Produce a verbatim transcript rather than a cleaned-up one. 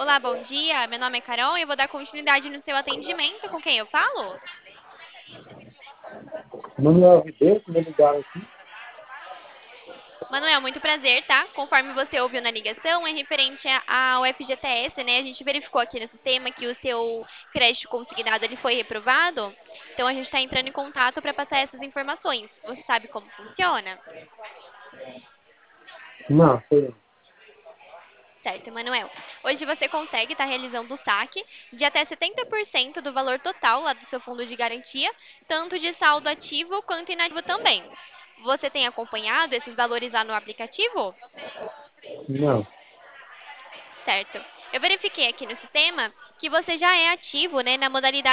Olá, bom dia. Meu nome é Carol e eu vou dar continuidade no seu atendimento. Com quem eu falo? Manuel Ribeiro, que me ligaram aqui. Manuel, muito prazer, tá? Conforme você ouviu na ligação, é referente a- ao F G T S, né? A gente verificou aqui no sistema que o seu crédito consignado ele foi reprovado. Então a gente está entrando em contato para passar essas informações. Você sabe como funciona? Não, foi. Certo, Emanuel. Hoje você consegue estar realizando o saque de até setenta por cento do valor total lá do seu fundo de garantia, tanto de saldo ativo quanto inativo também. Você tem acompanhado esses valores lá no aplicativo? Não. Certo. Eu verifiquei aqui no sistema que você já é ativo, né, na modalidade